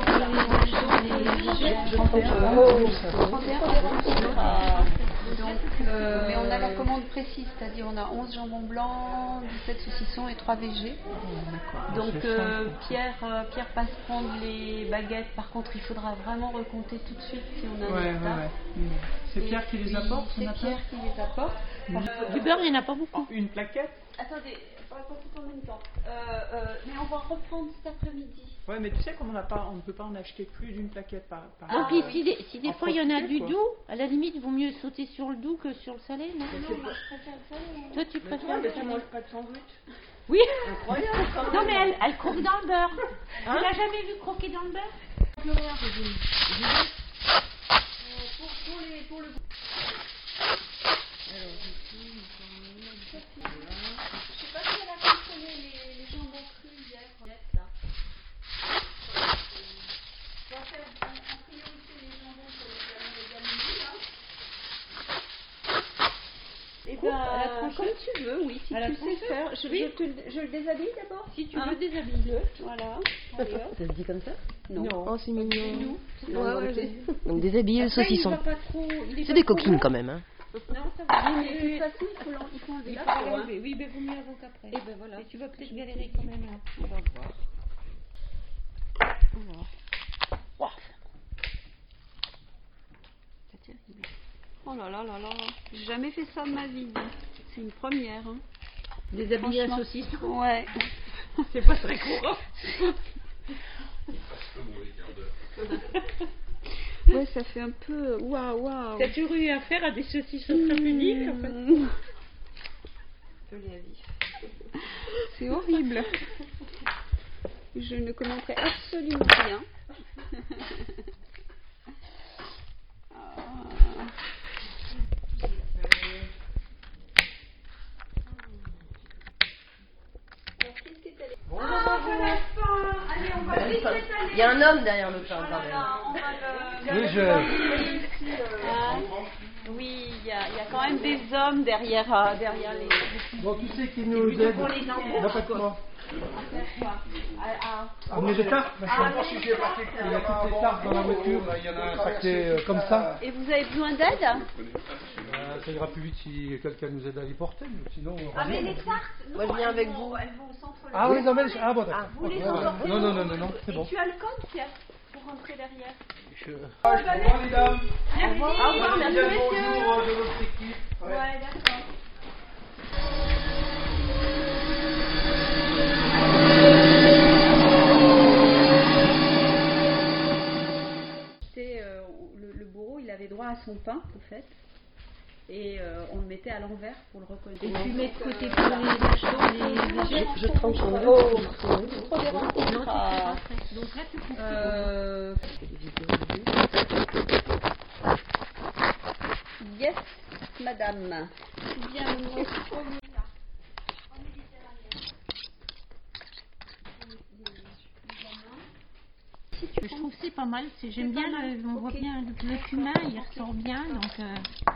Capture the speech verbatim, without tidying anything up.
Donc, euh, mais on a la commande précise, c'est-à-dire on a onze jambons blancs, dix-sept saucissons et trois végés. Donc euh, Pierre, euh, Pierre passe prendre les baguettes. Par contre, il faudra vraiment recompter tout de suite si on a ouais, un ouais, retard. ouais. C'est Pierre qui les apporte? C'est Pierre qui les apporte. Mmh. Euh, Du beurre, il n'y en a pas beaucoup. Une plaquette? Attendez, pas tout en même temps. Euh, euh, mais on va reprendre cet après-midi. Ouais, mais tu sais qu'on ne peut pas en acheter plus d'une plaquette par, par Donc, Ah, si, oui. si des, si des En fois il y en a profiter, du quoi. doux, à la limite, il vaut mieux sauter sur le doux que sur le salé, non? Non, moi je préfère le salé. hein. Toi, tu Mais préfères toi, le mais tu salé? manges pas de sandwich? Oui. Incroyable quand même. Non, mais elle, elle croque dans le beurre. Hein? Tu l'as jamais vu croquer dans le beurre? Euh, pour, pour, les, pour le Alors, je sais pas si elle a consommé les, les jambons crus hier. Là. On va faire en, en priorité les jambons pour les gamins là. Eh ben, comme tu veux, oui, si tu sais faire. Je, Oui. je, te, je le déshabille d'abord. Si tu Hein? veux, déshabille-le. Voilà. Allez, hop. Ça se dit comme ça? Non. Oh, c'est mignon. Ouais, ouais, j'ai- Donc déshabiller le Après, il saucisson. va pas trop- il est C'est pas des trop coquines gros. quand même, hein. Non, ça va. Mais de toute façon, il faut l'en- il faut enlever Il la faut peau, hein. l'enlever. Oui, mais vaut mieux avant qu'après. Et ben voilà. Et tu vas peut-être galérer quand même là. On va voir. On va voir. Ouah. C'est terrible. Oh là là là là. J'ai jamais fait ça de ma vie. C'est une première. Hein. Déshabiller un Franchement. saucisson. Ouais. C'est pas très courant. Ouais, ça fait un peu. Waouh, waouh. T'as toujours eu affaire à des saucissons très uniques en fait. Mmh. C'est horrible. Je ne commenterai absolument rien. Ah. Ah, je la faim. Allez, on va vite s'étaler. Il y a un homme derrière le pain quand même. Voilà, on va le... Oui, je... Hein? Oui, il y, a- il y a quand même des hommes derrière, euh, derrière les... Bon, qui c'est qui nous aide? pour les enfants. N'a pas de quoi. À faire quoi? À- à- Amener des tartes, Ah, machin. oui. Il y a toutes les tartes dans la voiture, là, il y en a un paquet euh, comme ça. Et vous avez besoin d'aide? Euh, ça ira plus vite si quelqu'un nous aide à les porter, mais sinon... on Ah, va- mais les tartes, non, Moi, je viens elles avec vont- vous. Elles vont au centre. Ah oui, non, mais... Ah bon, d'accord. Vous les Ouais, ouais. emportez. Non, non, non, non, non, c'est Et bon. tu as le code, Pierre, pour rentrer derrière. Je... Au revoir, les dames. Au revoir, merci messieurs. Bonjour de notre équipe. Ouais, d'accord. C'était, euh, le, le bourreau, il avait droit à son pain, en fait. Et euh, on le mettait à l'envers pour le reconnaître. Et tu mets de côté pour les les Je, je tranche en deux. Oh, trop dérangeant. Non, tu Ah. fais après. Donc là, tu coupes. Euh, Yes, madame. Bienvenue. Je trouve que c'est pas mal. c'est- J'aime bien, le, on voit Ok. bien le, le cumin, il ressort bien. Donc, euh,